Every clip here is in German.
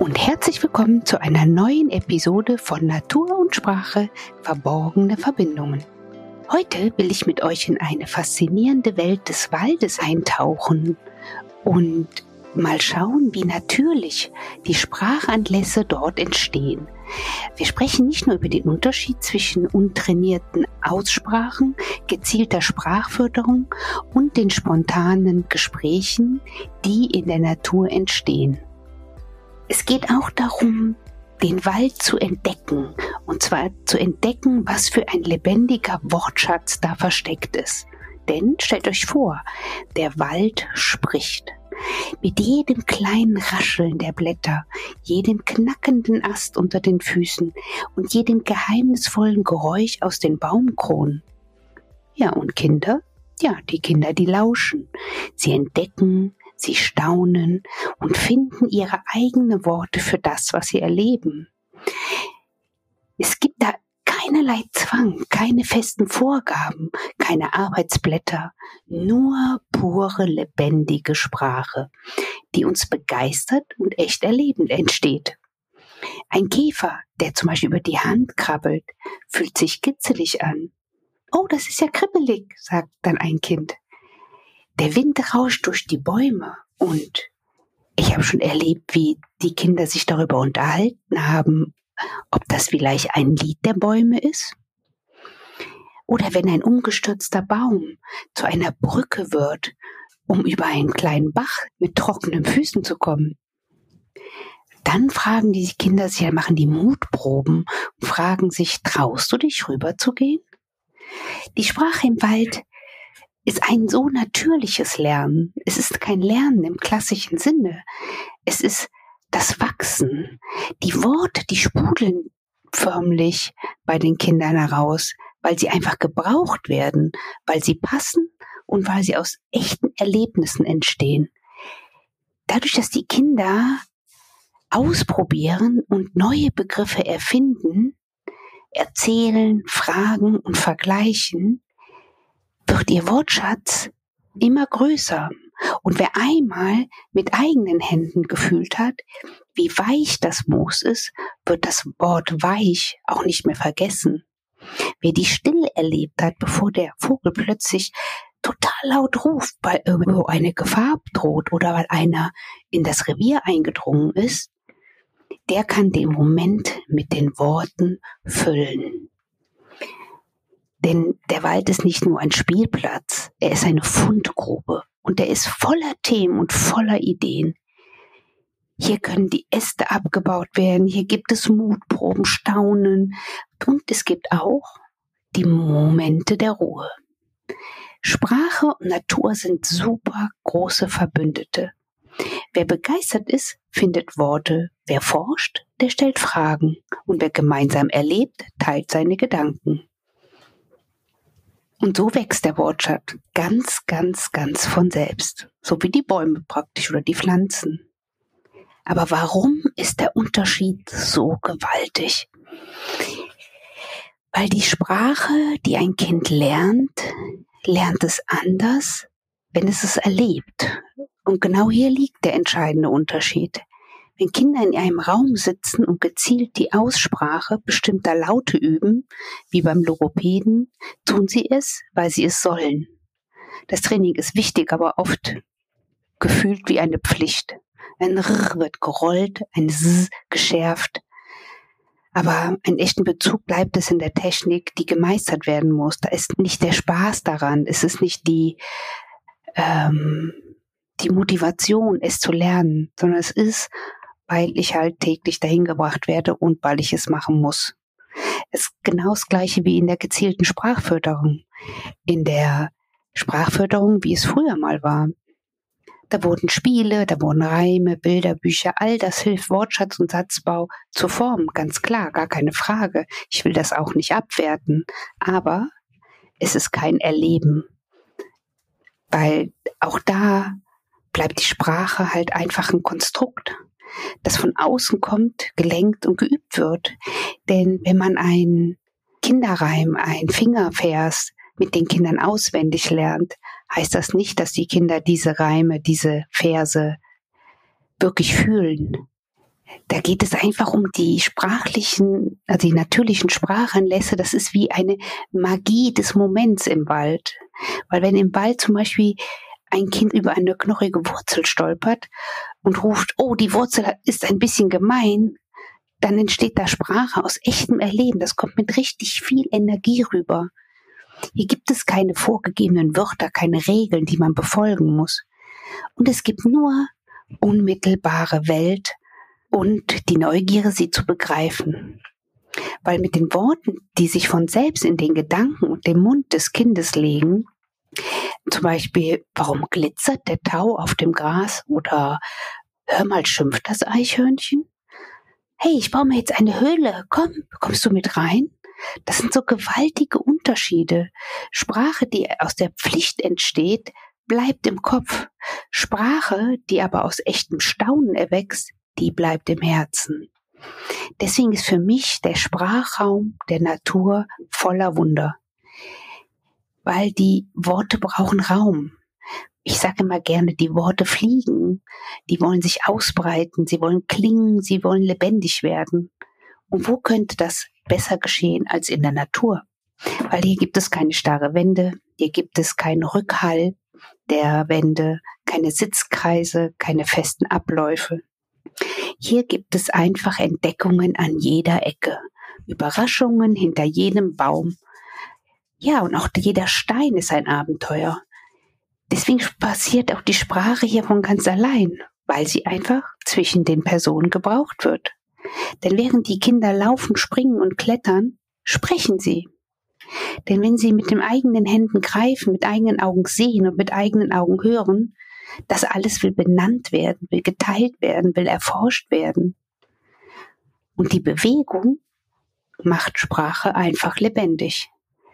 und herzlich willkommen zu einer neuen Episode von Natur und Sprache – Verborgene Verbindungen. Heute will ich mit euch in eine faszinierende Welt des Waldes eintauchen und mal schauen, wie natürlich die Sprachanlässe dort entstehen. Wir sprechen nicht nur über den Unterschied zwischen untrainierten Aussprachen, gezielter Sprachförderung und den spontanen Gesprächen, die in der Natur entstehen. Es geht auch darum, den Wald zu entdecken, und zwar zu entdecken, was für ein lebendiger Wortschatz da versteckt ist. Denn stellt euch vor, der Wald spricht. Mit jedem kleinen Rascheln der Blätter, jedem knackenden Ast unter den Füßen und jedem geheimnisvollen Geräusch aus den Baumkronen. Ja, und Kinder? Ja, die Kinder, die lauschen. Sie entdecken, sie staunen und finden ihre eigenen Worte für das, was sie erleben. Es gibt da keinerlei Zwang, keine festen Vorgaben, keine Arbeitsblätter, nur pure, lebendige Sprache, die uns begeistert und echt erlebend entsteht. Ein Käfer, der zum Beispiel über die Hand krabbelt, fühlt sich kitzelig an. Oh, das ist ja kribbelig, sagt dann ein Kind. Der Wind rauscht durch die Bäume und ich habe schon erlebt, wie die Kinder sich darüber unterhalten haben, ob das vielleicht ein Lied der Bäume ist. Oder wenn ein umgestürzter Baum zu einer Brücke wird, um über einen kleinen Bach mit trockenen Füßen zu kommen. Dann fragen die Kinder sich, machen die Mutproben und fragen sich, traust du dich rüber zu gehen? Die Sprache im Wald ist ein so natürliches Lernen. Es ist kein Lernen im klassischen Sinne. Es ist das Wachsen. Die Worte, die sprudeln förmlich bei den Kindern heraus, weil sie einfach gebraucht werden, weil sie passen und weil sie aus echten Erlebnissen entstehen. Dadurch, dass die Kinder ausprobieren und neue Begriffe erfinden, erzählen, fragen und vergleichen, wird ihr Wortschatz immer größer. Und wer einmal mit eigenen Händen gefühlt hat, wie weich das Moos ist, wird das Wort weich auch nicht mehr vergessen. Wer die Stille erlebt hat, bevor der Vogel plötzlich total laut ruft, weil irgendwo eine Gefahr droht oder weil einer in das Revier eingedrungen ist, der kann den Moment mit den Worten füllen. Denn der Wald ist nicht nur ein Spielplatz, er ist eine Fundgrube und er ist voller Themen und voller Ideen. Hier können die Äste abgebaut werden, hier gibt es Mutproben, Staunen und es gibt auch die Momente der Ruhe. Sprache und Natur sind super große Verbündete. Wer begeistert ist, findet Worte. Wer forscht, der stellt Fragen. Und wer gemeinsam erlebt, teilt seine Gedanken. Und so wächst der Wortschatz ganz, ganz, ganz von selbst. So wie die Bäume praktisch oder die Pflanzen. Aber warum ist der Unterschied so gewaltig? Weil die Sprache, die ein Kind lernt es anders, wenn es es erlebt. Und genau hier liegt der entscheidende Unterschied. Wenn Kinder in einem Raum sitzen und gezielt die Aussprache bestimmter Laute üben, wie beim Logopäden, tun sie es, weil sie es sollen. Das Training ist wichtig, aber oft gefühlt wie eine Pflicht. Ein R wird gerollt, ein S geschärft. Aber einen echten Bezug bleibt es in der Technik, die gemeistert werden muss. Da ist nicht der Spaß daran, es ist nicht die Motivation, es zu lernen, sondern es ist, weil ich halt täglich dahin gebracht werde und weil ich es machen muss. Es ist genau das Gleiche wie in der gezielten Sprachförderung. In der Sprachförderung, wie es früher mal war. Da wurden Spiele, da wurden Reime, Bilderbücher, all das hilft Wortschatz und Satzbau zu formen, ganz klar, gar keine Frage. Ich will das auch nicht abwerten, aber es ist kein Erleben, weil auch da bleibt die Sprache halt einfach ein Konstrukt, das von außen kommt, gelenkt und geübt wird. Denn wenn man einen Kinderreim, einen Fingervers mit den Kindern auswendig lernt, heißt das nicht, dass die Kinder diese Reime, diese Verse wirklich fühlen. Da geht es einfach um die sprachlichen, also die natürlichen Sprachanlässe. Das ist wie eine Magie des Moments im Wald. Weil wenn im Wald zum Beispiel ein Kind über eine knorrige Wurzel stolpert und ruft, oh, die Wurzel ist ein bisschen gemein, dann entsteht da Sprache aus echtem Erleben. Das kommt mit richtig viel Energie rüber. Hier gibt es keine vorgegebenen Wörter, keine Regeln, die man befolgen muss. Und es gibt nur unmittelbare Welt und die Neugierde, sie zu begreifen. Weil mit den Worten, die sich von selbst in den Gedanken und den Mund des Kindes legen, zum Beispiel, warum glitzert der Tau auf dem Gras? Oder hör mal, schimpft das Eichhörnchen? Hey, ich baue mir jetzt eine Höhle. Komm, kommst du mit rein? Das sind so gewaltige Unterschiede. Sprache, die aus der Pflicht entsteht, bleibt im Kopf. Sprache, die aber aus echtem Staunen erwächst, die bleibt im Herzen. Deswegen ist für mich der Sprachraum der Natur voller Wunder. Weil die Worte brauchen Raum. Ich sage immer gerne, die Worte fliegen. Die wollen sich ausbreiten, sie wollen klingen, sie wollen lebendig werden. Und wo könnte das besser geschehen als in der Natur? Weil hier gibt es keine starre Wände, hier gibt es keinen Rückhall der Wände, keine Sitzkreise, keine festen Abläufe. Hier gibt es einfach Entdeckungen an jeder Ecke, Überraschungen hinter jedem Baum. Ja, und auch jeder Stein ist ein Abenteuer. Deswegen passiert auch die Sprache hier von ganz allein, weil sie einfach zwischen den Personen gebraucht wird. Denn während die Kinder laufen, springen und klettern, sprechen sie. Denn wenn sie mit den eigenen Händen greifen, mit eigenen Augen sehen und mit eigenen Augen hören, das alles will benannt werden, will geteilt werden, will erforscht werden. Und die Bewegung macht Sprache einfach lebendig.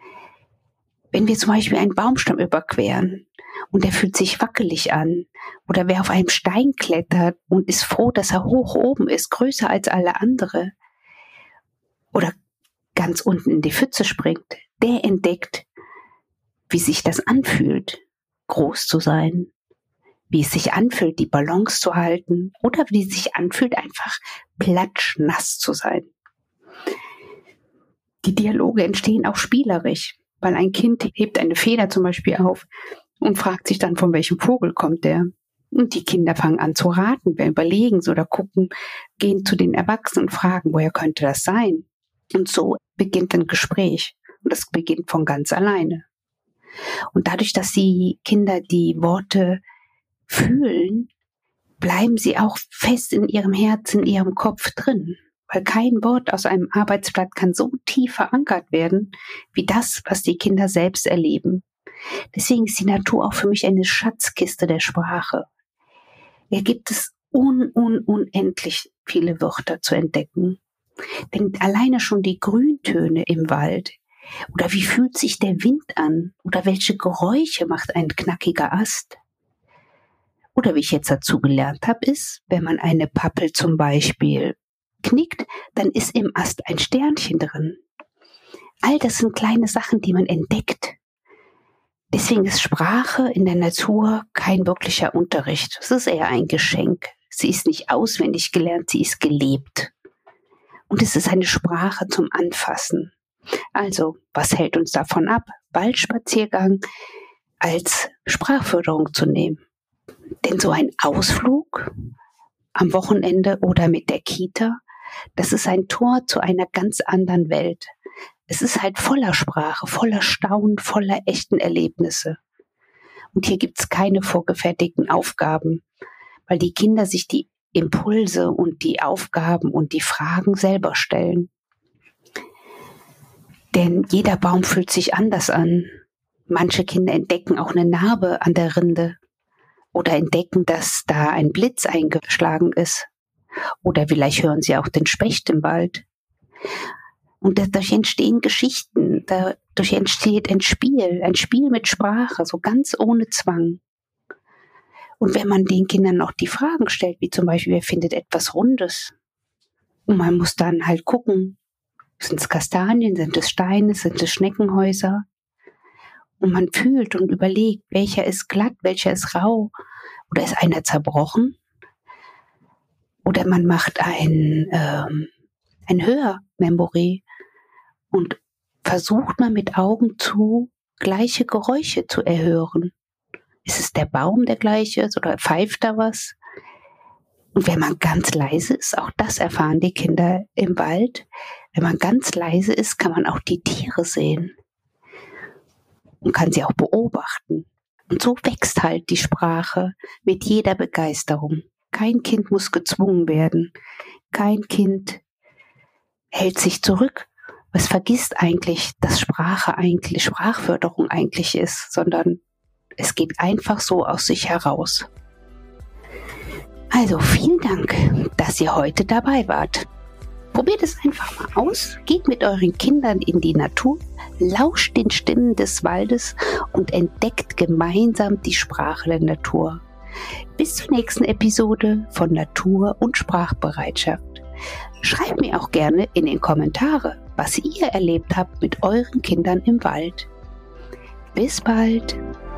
Wenn wir zum Beispiel einen Baumstamm überqueren und der fühlt sich wackelig an, oder wer auf einem Stein klettert und ist froh, dass er hoch oben ist, größer als alle andere, oder ganz unten in die Pfütze springt, der entdeckt, wie sich das anfühlt, groß zu sein, wie es sich anfühlt, die Balance zu halten, oder wie es sich anfühlt, einfach platschnass zu sein. Die Dialoge entstehen auch spielerisch, weil ein Kind hebt eine Feder zum Beispiel auf und fragt sich dann, von welchem Vogel kommt der. Und die Kinder fangen an zu raten, wir überlegen oder gucken, gehen zu den Erwachsenen und fragen, woher könnte das sein? Und so beginnt ein Gespräch. Und das beginnt von ganz alleine. Und dadurch, dass die Kinder die Worte fühlen, bleiben sie auch fest in ihrem Herzen, in ihrem Kopf drin. Weil kein Wort aus einem Arbeitsblatt kann so tief verankert werden, wie das, was die Kinder selbst erleben. Deswegen ist die Natur auch für mich eine Schatzkiste der Sprache. Hier gibt es unendlich viele Wörter zu entdecken. Denn alleine schon die Grüntöne im Wald, oder wie fühlt sich der Wind an, oder welche Geräusche macht ein knackiger Ast. Oder wie ich jetzt dazu gelernt habe, ist, wenn man eine Pappel zum Beispiel knickt, dann ist im Ast ein Sternchen drin. All das sind kleine Sachen, die man entdeckt. Deswegen ist Sprache in der Natur kein wirklicher Unterricht. Es ist eher ein Geschenk. Sie ist nicht auswendig gelernt, sie ist gelebt. Und es ist eine Sprache zum Anfassen. Also, was hält uns davon ab, Waldspaziergang als Sprachförderung zu nehmen? Denn so ein Ausflug am Wochenende oder mit der Kita, das ist ein Tor zu einer ganz anderen Welt. Es ist halt voller Sprache, voller Staunen, voller echten Erlebnisse. Und hier gibt's keine vorgefertigten Aufgaben, weil die Kinder sich die Impulse und die Aufgaben und die Fragen selber stellen. Denn jeder Baum fühlt sich anders an. Manche Kinder entdecken auch eine Narbe an der Rinde oder entdecken, dass da ein Blitz eingeschlagen ist. Oder vielleicht hören sie auch den Specht im Wald. Und dadurch entstehen Geschichten, dadurch entsteht ein Spiel mit Sprache, so ganz ohne Zwang. Und wenn man den Kindern noch die Fragen stellt, wie zum Beispiel, wer findet etwas Rundes? Und man muss dann halt gucken, sind es Kastanien, sind es Steine, sind es Schneckenhäuser? Und man fühlt und überlegt, welcher ist glatt, welcher ist rau, oder ist einer zerbrochen? Oder man macht ein Hörmemory und versucht mal mit Augen zu gleiche Geräusche zu erhören. Ist es der Baum, der gleich ist, oder pfeift da was? Und wenn man ganz leise ist, auch das erfahren die Kinder im Wald, wenn man ganz leise ist, kann man auch die Tiere sehen und kann sie auch beobachten. Und so wächst halt die Sprache mit jeder Begeisterung. Kein Kind muss gezwungen werden. Kein Kind hält sich zurück. Es vergisst eigentlich, dass Sprachförderung eigentlich ist, sondern es geht einfach so aus sich heraus. Also vielen Dank, dass ihr heute dabei wart. Probiert es einfach mal aus, geht mit euren Kindern in die Natur, lauscht den Stimmen des Waldes und entdeckt gemeinsam die Sprache der Natur. Bis zur nächsten Episode von Natur und Sprachbereitschaft. Schreibt mir auch gerne in den Kommentare, was ihr erlebt habt mit euren Kindern im Wald. Bis bald!